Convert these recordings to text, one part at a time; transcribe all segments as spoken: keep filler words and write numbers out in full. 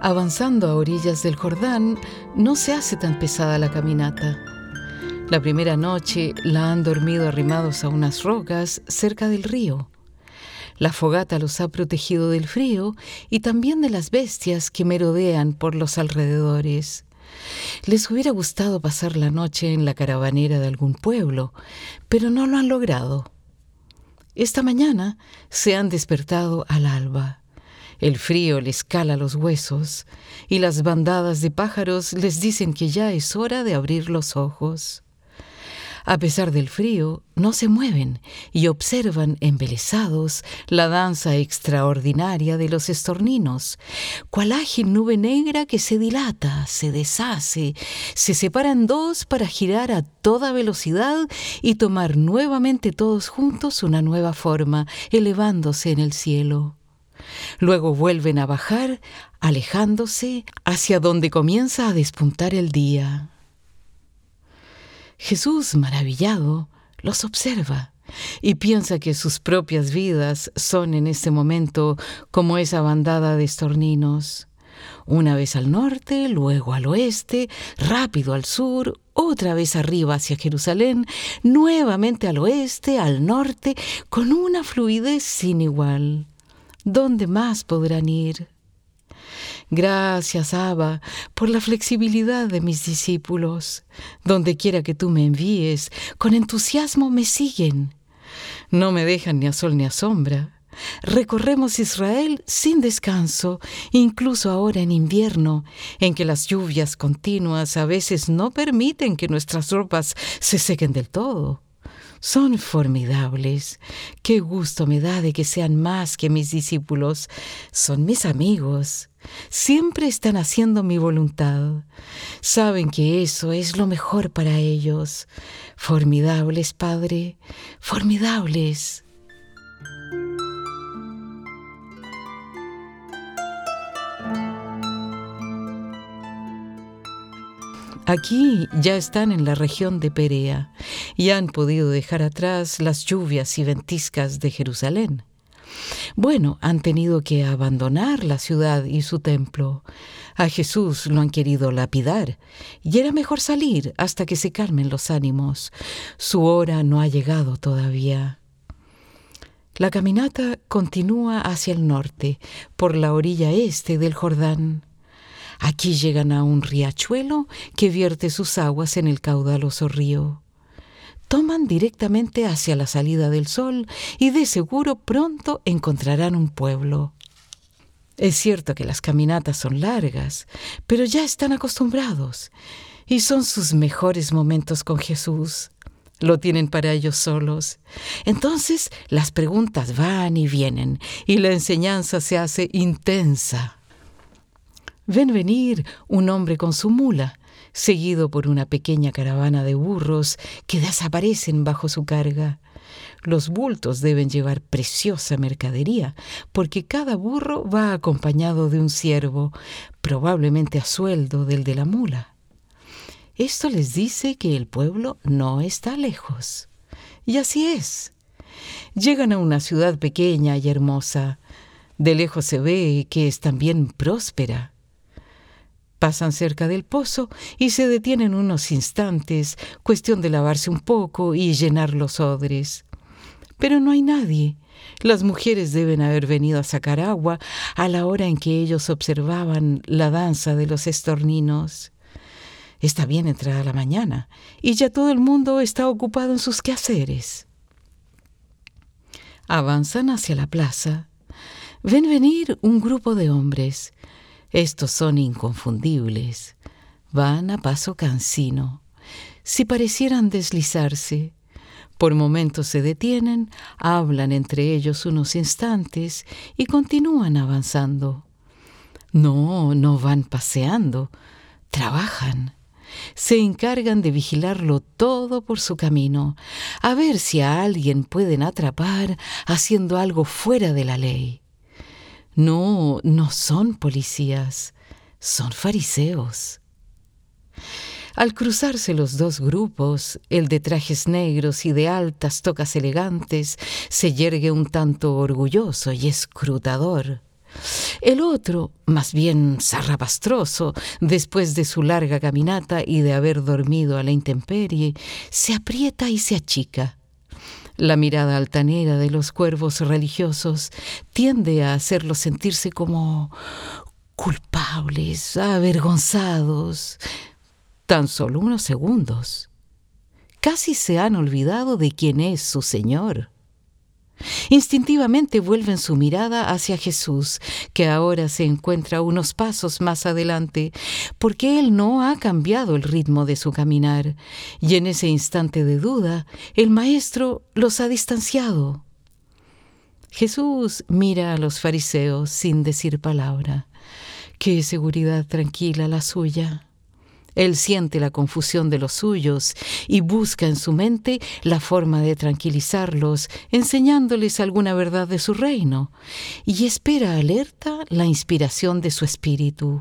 Avanzando a orillas del Jordán, no se hace tan pesada la caminata. La primera noche la han dormido arrimados a unas rocas cerca del río. La fogata los ha protegido del frío y también de las bestias que merodean por los alrededores. Les hubiera gustado pasar la noche en la caravanera de algún pueblo, pero no lo han logrado. Esta mañana se han despertado al alba. El frío les cala los huesos y las bandadas de pájaros les dicen que ya es hora de abrir los ojos. A pesar del frío, no se mueven y observan embelesados la danza extraordinaria de los estorninos, cual ágil nube negra que se dilata, se deshace, se separa en dos para girar a toda velocidad y tomar nuevamente todos juntos una nueva forma, elevándose en el cielo. Luego vuelven a bajar, alejándose hacia donde comienza a despuntar el día. Jesús, maravillado, los observa y piensa que sus propias vidas son en este momento como esa bandada de estorninos. Una vez al norte, luego al oeste, rápido al sur, otra vez arriba hacia Jerusalén, nuevamente al oeste, al norte, con una fluidez sin igual. ¿Dónde más podrán ir? Gracias, Abba, por la flexibilidad de mis discípulos. Donde quiera que tú me envíes, con entusiasmo me siguen. No me dejan ni a sol ni a sombra. Recorremos Israel sin descanso, incluso ahora en invierno, en que las lluvias continuas a veces no permiten que nuestras ropas se sequen del todo. Son formidables. Qué gusto me da de que sean más que mis discípulos. Son mis amigos. Siempre están haciendo mi voluntad. Saben que eso es lo mejor para ellos. Formidables, Padre, formidables. Aquí ya están en la región de Perea y han podido dejar atrás las lluvias y ventiscas de Jerusalén. Bueno, han tenido que abandonar la ciudad y su templo. A Jesús lo han querido lapidar y era mejor salir hasta que se calmen los ánimos. Su hora no ha llegado todavía. La caminata continúa hacia el norte, por la orilla este del Jordán. Aquí llegan a un riachuelo que vierte sus aguas en el caudaloso río. Toman directamente hacia la salida del sol y de seguro pronto encontrarán un pueblo. Es cierto que las caminatas son largas, pero ya están acostumbrados y son sus mejores momentos con Jesús. Lo tienen para ellos solos. Entonces las preguntas van y vienen y la enseñanza se hace intensa. Ven venir un hombre con su mula, seguido por una pequeña caravana de burros que desaparecen bajo su carga. Los bultos deben llevar preciosa mercadería, porque cada burro va acompañado de un siervo, probablemente a sueldo del de la mula. Esto les dice que el pueblo no está lejos. Y así es. Llegan a una ciudad pequeña y hermosa. De lejos se ve que es también próspera. Pasan cerca del pozo y se detienen unos instantes, cuestión de lavarse un poco y llenar los odres. Pero no hay nadie. Las mujeres deben haber venido a sacar agua a la hora en que ellos observaban la danza de los estorninos. Está bien entrada la mañana y ya todo el mundo está ocupado en sus quehaceres. Avanzan hacia la plaza. Ven venir un grupo de hombres. Estos son inconfundibles. Van a paso cansino. Si parecieran deslizarse, por momentos se detienen, hablan entre ellos unos instantes y continúan avanzando. No, no van paseando, trabajan. Se encargan de vigilarlo todo por su camino, a ver si a alguien pueden atrapar haciendo algo fuera de la ley. No, no son policías, son fariseos. Al cruzarse los dos grupos, el de trajes negros y de altas tocas elegantes se yergue un tanto orgulloso y escrutador. El otro, más bien zarrapastroso, después de su larga caminata y de haber dormido a la intemperie, se aprieta y se achica. La mirada altanera de los cuervos religiosos tiende a hacerlos sentirse como culpables, avergonzados. Tan solo unos segundos. Casi se han olvidado de quién es su Señor. Instintivamente vuelven su mirada hacia Jesús, que ahora se encuentra unos pasos más adelante, porque Él no ha cambiado el ritmo de su caminar, y en ese instante de duda, el Maestro los ha distanciado. Jesús mira a los fariseos sin decir palabra. Qué seguridad tranquila la suya. Él siente la confusión de los suyos y busca en su mente la forma de tranquilizarlos, enseñándoles alguna verdad de su reino, y espera alerta la inspiración de su espíritu.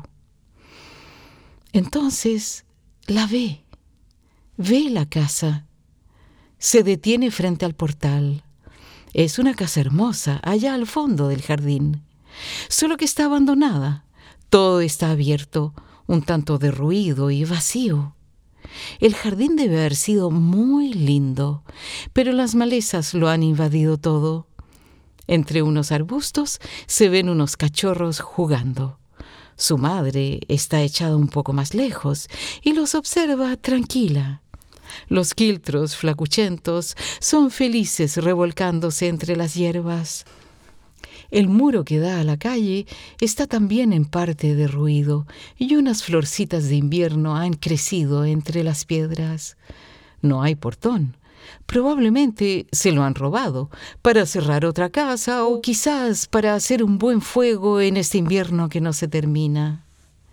Entonces la ve, ve la casa, se detiene frente al portal. Es una casa hermosa, allá al fondo del jardín, solo que está abandonada. Todo está abierto, un tanto derruido y vacío. El jardín debe haber sido muy lindo, pero las malezas lo han invadido todo. Entre unos arbustos se ven unos cachorros jugando. Su madre está echada un poco más lejos y los observa tranquila. Los quiltros flacuchentos son felices revolcándose entre las hierbas. El muro que da a la calle está también en parte derruido y unas florcitas de invierno han crecido entre las piedras. No hay portón. Probablemente se lo han robado para cerrar otra casa o quizás para hacer un buen fuego en este invierno que no se termina.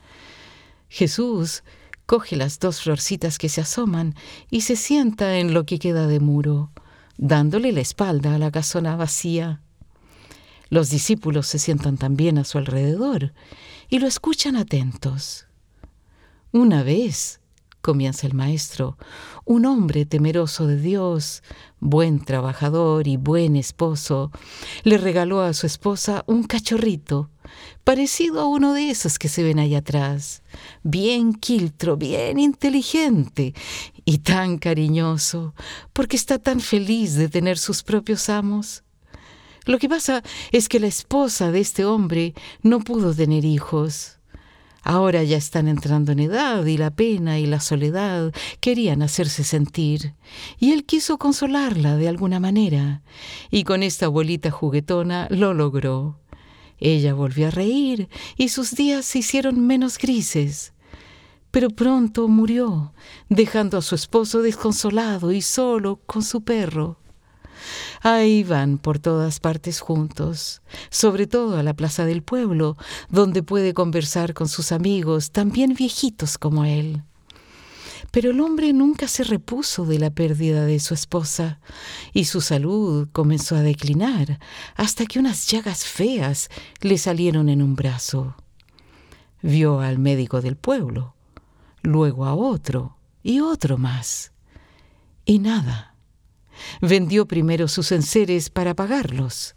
Jesús coge las dos florcitas que se asoman y se sienta en lo que queda de muro, dándole la espalda a la casona vacía. Los discípulos se sientan también a su alrededor y lo escuchan atentos. Una vez, comienza el Maestro, un hombre temeroso de Dios, buen trabajador y buen esposo, le regaló a su esposa un cachorrito, parecido a uno de esos que se ven allá atrás, bien quiltro, bien inteligente y tan cariñoso, porque está tan feliz de tener sus propios amos. Lo que pasa es que la esposa de este hombre no pudo tener hijos. Ahora ya están entrando en edad y la pena y la soledad querían hacerse sentir, y él quiso consolarla de alguna manera, y con esta bolita juguetona lo logró. Ella volvió a reír y sus días se hicieron menos grises. Pero pronto murió, dejando a su esposo desconsolado y solo con su perro. Ahí van por todas partes juntos, sobre todo a la plaza del pueblo, donde puede conversar con sus amigos, también viejitos como él. Pero el hombre nunca se repuso de la pérdida de su esposa, y su salud comenzó a declinar, hasta que unas llagas feas le salieron en un brazo. Vio al médico del pueblo, luego a otro y otro más, y nada. Vendió primero sus enseres para pagarlos.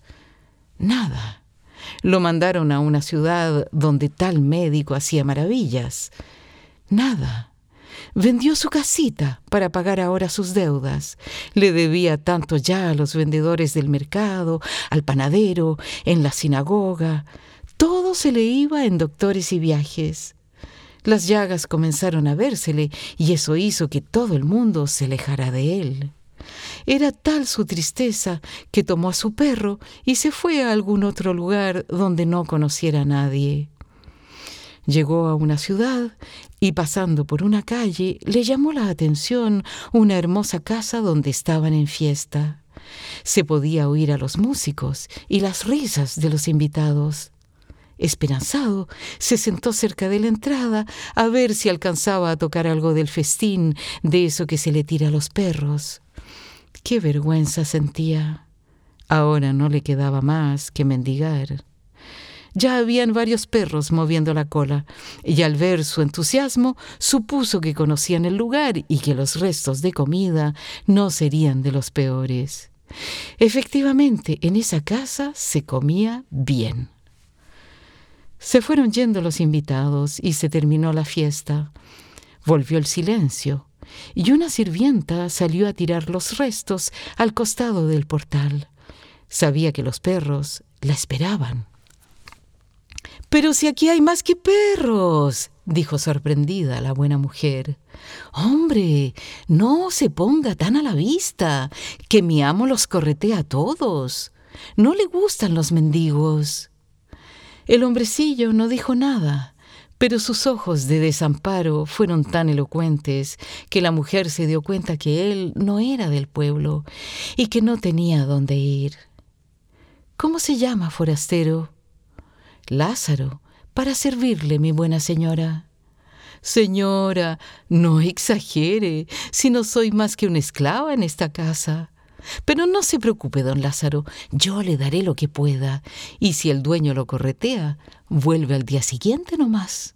Nada. Lo mandaron a una ciudad donde tal médico hacía maravillas. Nada. Vendió su casita para pagar ahora sus deudas. Le debía tanto ya a los vendedores del mercado, al panadero, en la sinagoga. Todo se le iba en doctores y viajes. Las llagas comenzaron a vérsele y eso hizo que todo el mundo se alejara de él. Era tal su tristeza que tomó a su perro y se fue a algún otro lugar donde no conociera a nadie. Llegó a una ciudad y pasando por una calle le llamó la atención una hermosa casa donde estaban en fiesta. Se podía oír a los músicos y las risas de los invitados. Esperanzado, se sentó cerca de la entrada a ver si alcanzaba a tocar algo del festín, de eso que se le tira a los perros. ¡Qué vergüenza sentía! Ahora no le quedaba más que mendigar. Ya habían varios perros moviendo la cola, y al ver su entusiasmo, supuso que conocían el lugar y que los restos de comida no serían de los peores. Efectivamente, en esa casa se comía bien. Se fueron yendo los invitados y se terminó la fiesta. Volvió el silencio y una sirvienta salió a tirar los restos al costado del portal. Sabía que los perros la esperaban. «¡Pero si aquí hay más que perros!», dijo sorprendida la buena mujer. «Hombre, no se ponga tan a la vista, que mi amo los corretea a todos. No le gustan los mendigos». El hombrecillo no dijo nada, pero sus ojos de desamparo fueron tan elocuentes que la mujer se dio cuenta que él no era del pueblo y que no tenía dónde ir. «¿Cómo se llama, forastero?» «Lázaro, para servirle, mi buena señora». «Señora, no exagere, si no soy más que una esclava en esta casa. Pero no se preocupe, don Lázaro, yo le daré lo que pueda, y si el dueño lo corretea, vuelve al día siguiente nomás».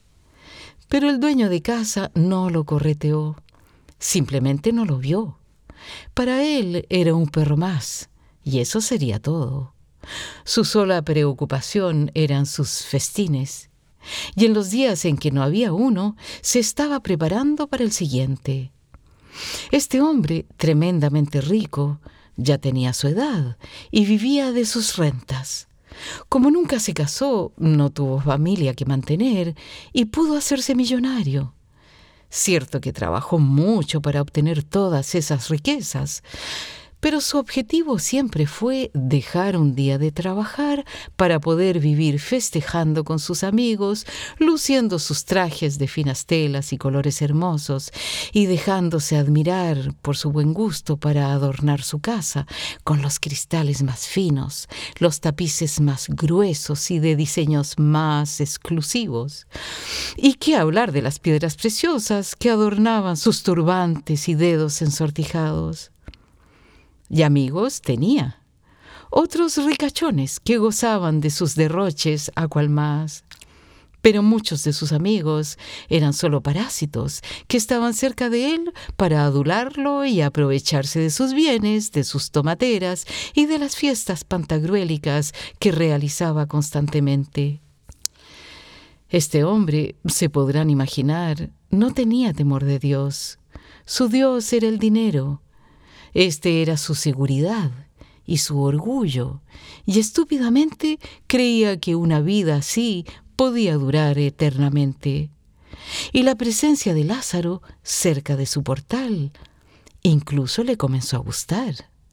Pero el dueño de casa no lo correteó, simplemente no lo vio. Para él era un perro más, y eso sería todo. Su sola preocupación eran sus festines, y en los días en que no había uno, se estaba preparando para el siguiente. Este hombre, tremendamente rico, ya tenía su edad y vivía de sus rentas. Como nunca se casó, no tuvo familia que mantener y pudo hacerse millonario. Cierto que trabajó mucho para obtener todas esas riquezas, pero su objetivo siempre fue dejar un día de trabajar para poder vivir festejando con sus amigos, luciendo sus trajes de finas telas y colores hermosos y dejándose admirar por su buen gusto para adornar su casa con los cristales más finos, los tapices más gruesos y de diseños más exclusivos. ¿Y qué hablar de las piedras preciosas que adornaban sus turbantes y dedos ensortijados? Y amigos tenía, otros ricachones que gozaban de sus derroches a cual más. Pero muchos de sus amigos eran solo parásitos que estaban cerca de él para adularlo y aprovecharse de sus bienes, de sus tomateras y de las fiestas pantagruélicas que realizaba constantemente. Este hombre, se podrán imaginar, no tenía temor de Dios. Su Dios era el dinero. Este era su seguridad y su orgullo, y estúpidamente creía que una vida así podía durar eternamente. Y la presencia de Lázaro cerca de su portal incluso le comenzó a gustar.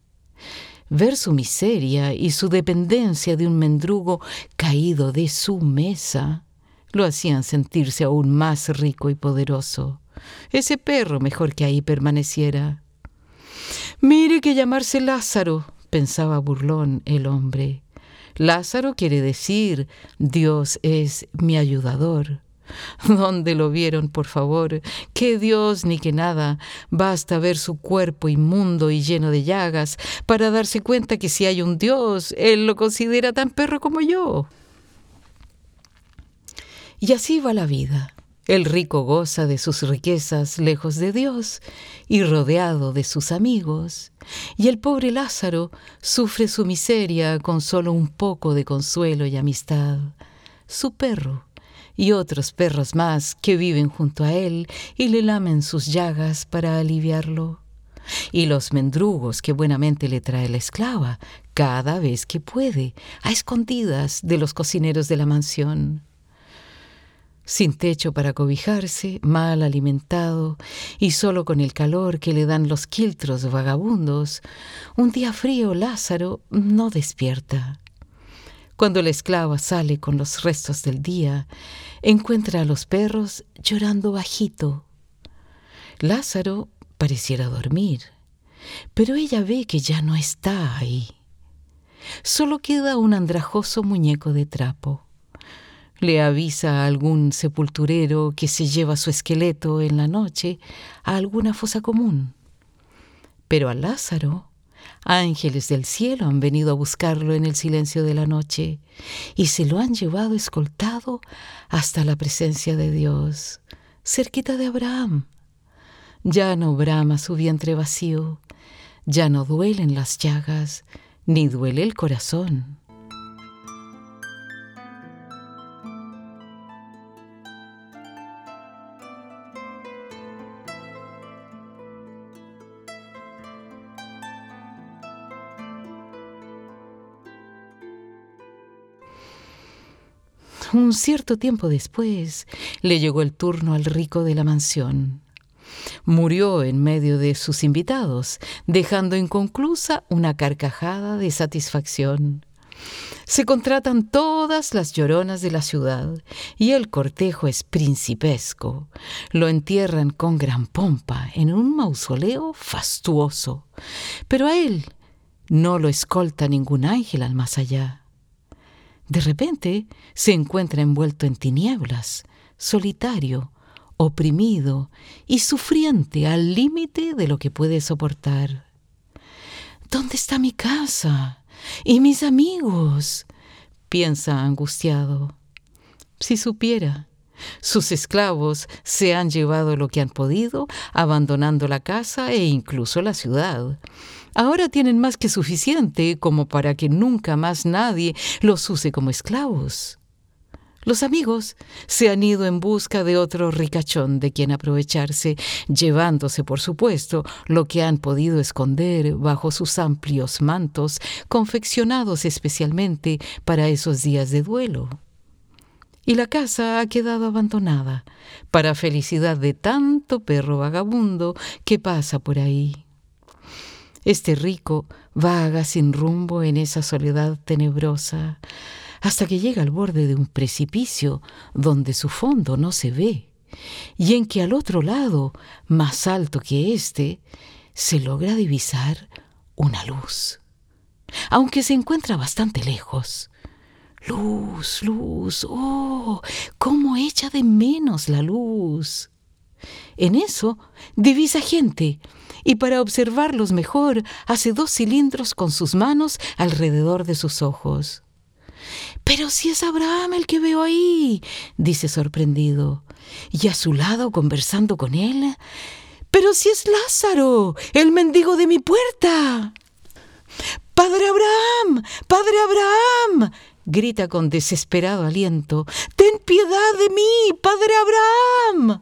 Ver su miseria y su dependencia de un mendrugo caído de su mesa lo hacían sentirse aún más rico y poderoso. Ese perro mejor que ahí permaneciera. «Mire que llamarse Lázaro», pensaba burlón el hombre. «Lázaro quiere decir, Dios es mi ayudador. ¿Dónde lo vieron, por favor? Que Dios ni que nada. Basta ver su cuerpo inmundo y lleno de llagas para darse cuenta que si hay un Dios, Él lo considera tan perro como yo». Y así va la vida. El rico goza de sus riquezas lejos de Dios y rodeado de sus amigos, y el pobre Lázaro sufre su miseria con solo un poco de consuelo y amistad. Su perro y otros perros más que viven junto a él y le lamen sus llagas para aliviarlo. Y los mendrugos que buenamente le trae la esclava cada vez que puede, a escondidas de los cocineros de la mansión. Sin techo para cobijarse, mal alimentado y solo con el calor que le dan los quiltros vagabundos, un día frío Lázaro no despierta. Cuando la esclava sale con los restos del día, encuentra a los perros llorando bajito. Lázaro pareciera dormir, pero ella ve que ya no está ahí. Solo queda un andrajoso muñeco de trapo. Le avisa a algún sepulturero que se lleva su esqueleto en la noche a alguna fosa común. Pero a Lázaro, ángeles del cielo han venido a buscarlo en el silencio de la noche y se lo han llevado escoltado hasta la presencia de Dios, cerquita de Abraham. Ya no brama su vientre vacío, ya no duelen las llagas, ni duele el corazón. un cierto tiempo después, le llegó el turno al rico de la mansión. Murió en medio de sus invitados, dejando inconclusa una carcajada de satisfacción. Se contratan todas las lloronas de la ciudad y el cortejo es principesco. Lo entierran con gran pompa en un mausoleo fastuoso, pero a él no lo escolta ningún ángel al más allá. De repente se encuentra envuelto en tinieblas, solitario, oprimido y sufriente al límite de lo que puede soportar. ¿Dónde está mi casa? ¿Y mis amigos? Piensa angustiado. Si supiera, sus esclavos se han llevado lo que han podido, abandonando la casa e incluso la ciudad. Ahora tienen más que suficiente como para que nunca más nadie los use como esclavos. Los amigos se han ido en busca de otro ricachón de quien aprovecharse, llevándose, por supuesto, lo que han podido esconder bajo sus amplios mantos, confeccionados especialmente para esos días de duelo. Y la casa ha quedado abandonada, para felicidad de tanto perro vagabundo que pasa por ahí. Este rico vaga sin rumbo en esa soledad tenebrosa, hasta que llega al borde de un precipicio donde su fondo no se ve, y en que al otro lado, más alto que éste, se logra divisar una luz, aunque se encuentra bastante lejos. Luz, luz, ¡oh! ¡Cómo echa de menos la luz! En eso divisa gente, y para observarlos mejor hace dos cilindros con sus manos alrededor de sus ojos. «Pero si es Abraham el que veo ahí», dice sorprendido, y a su lado conversando con él. «Pero si es Lázaro, el mendigo de mi puerta». «¡Padre Abraham! ¡Padre Abraham!», grita con desesperado aliento. «¡Ten piedad de mí, Padre Abraham!».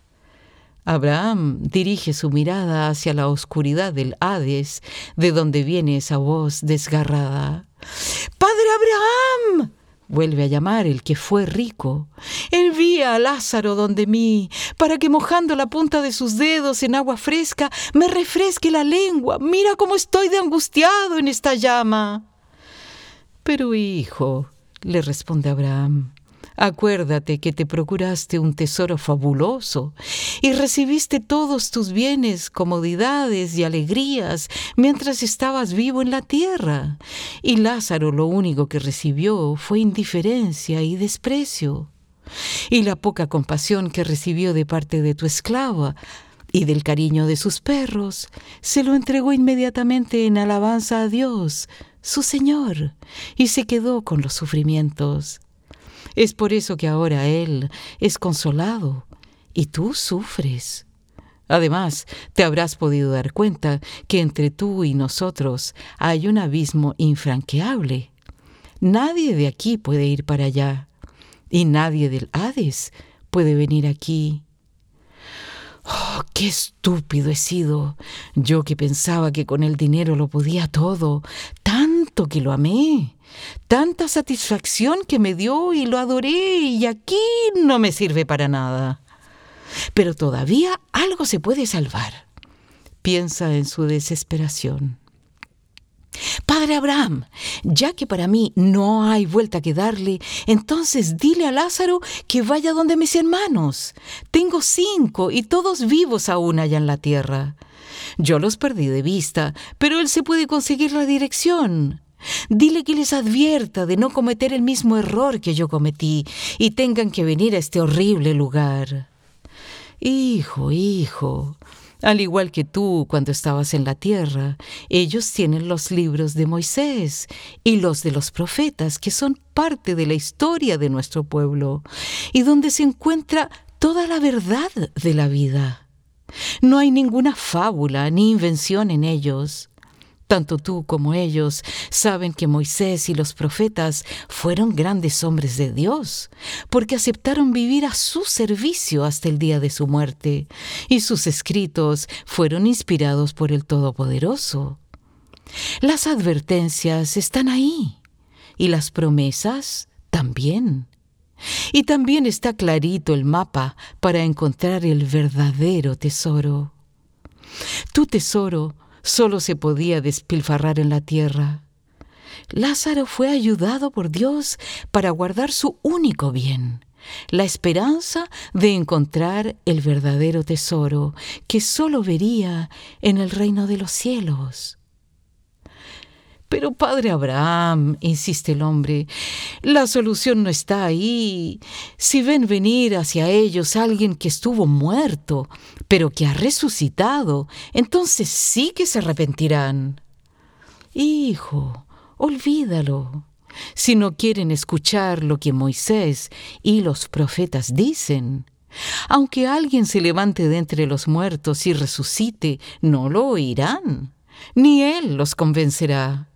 Abraham dirige su mirada hacia la oscuridad del Hades, de donde viene esa voz desgarrada. «¡Padre Abraham!», vuelve a llamar el que fue rico. «Envía a Lázaro donde mí, para que mojando la punta de sus dedos en agua fresca me refresque la lengua. Mira cómo estoy de angustiado en esta llama». «Pero hijo», le responde Abraham, «acuérdate que te procuraste un tesoro fabuloso y recibiste todos tus bienes, comodidades y alegrías mientras estabas vivo en la tierra. Y Lázaro lo único que recibió fue indiferencia y desprecio. Y la poca compasión que recibió de parte de tu esclava y del cariño de sus perros, se lo entregó inmediatamente en alabanza a Dios, su Señor, y se quedó con los sufrimientos. Es por eso que ahora Él es consolado y tú sufres. Además, te habrás podido dar cuenta que entre tú y nosotros hay un abismo infranqueable. Nadie de aquí puede ir para allá, y nadie del Hades puede venir aquí. ¡Oh, qué estúpido he sido! Yo que pensaba que con el dinero lo podía todo, tanto que lo amé, tanta satisfacción que me dio y lo adoré, y aquí no me sirve para nada. Pero todavía algo se puede salvar. Piensa en su desesperación. «Padre Abraham, ya que para mí no hay vuelta que darle, entonces dile a Lázaro que vaya donde mis hermanos. Tengo cinco y todos vivos aún allá en la tierra. Yo los perdí de vista, pero él se puede conseguir la dirección. Dile que les advierta de no cometer el mismo error que yo cometí y tengan que venir a este horrible lugar». «Hijo, hijo, al igual que tú cuando estabas en la tierra, ellos tienen los libros de Moisés y los de los profetas, que son parte de la historia de nuestro pueblo y donde se encuentra toda la verdad de la vida. No hay ninguna fábula ni invención en ellos. Tanto tú como ellos saben que Moisés y los profetas fueron grandes hombres de Dios, porque aceptaron vivir a su servicio hasta el día de su muerte, y sus escritos fueron inspirados por el Todopoderoso. Las advertencias están ahí, y las promesas también. Y también está clarito el mapa para encontrar el verdadero tesoro. Tu tesoro solo se podía despilfarrar en la tierra. Lázaro fue ayudado por Dios para guardar su único bien, la esperanza de encontrar el verdadero tesoro que solo vería en el reino de los cielos. Pero padre Abraham, insiste el hombre, la solución no está ahí. Si ven venir hacia ellos alguien que estuvo muerto, pero que ha resucitado, entonces sí que se arrepentirán. Hijo, olvídalo. Si no quieren escuchar lo que Moisés y los profetas dicen, aunque alguien se levante de entre los muertos y resucite, no lo oirán, ni él los convencerá.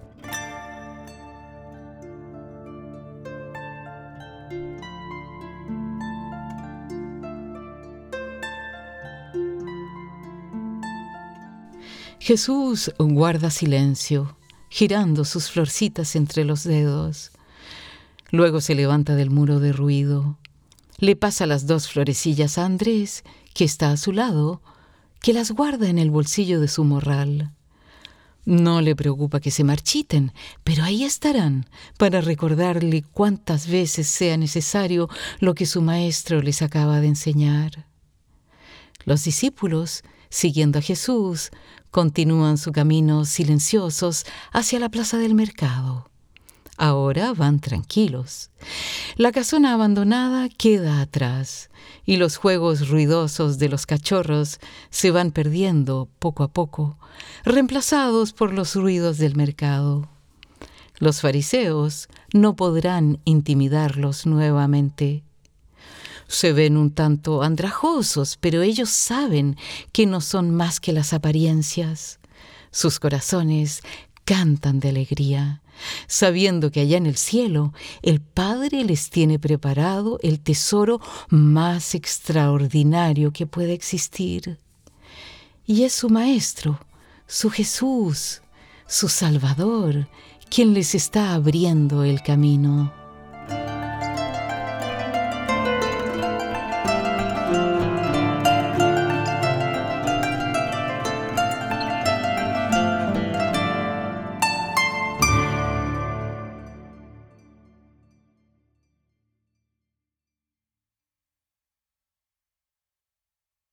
Jesús guarda silencio, girando sus florcitas entre los dedos. Luego se levanta del muro de ruido. Le pasa las dos florecillas a Andrés, que está a su lado, que las guarda en el bolsillo de su morral. No le preocupa que se marchiten, pero ahí estarán para recordarle cuantas veces sea necesario lo que su maestro les acaba de enseñar. Los discípulos, siguiendo a Jesús, continúan su camino silenciosos hacia la plaza del mercado. Ahora van tranquilos. La casona abandonada queda atrás y los juegos ruidosos de los cachorros se van perdiendo poco a poco, reemplazados por los ruidos del mercado. Los fariseos no podrán intimidarlos nuevamente. Se ven un tanto andrajosos, pero ellos saben que no son más que las apariencias. Sus corazones cantan de alegría, sabiendo que allá en el cielo el Padre les tiene preparado el tesoro más extraordinario que puede existir. Y es su Maestro, su Jesús, su Salvador, quien les está abriendo el camino.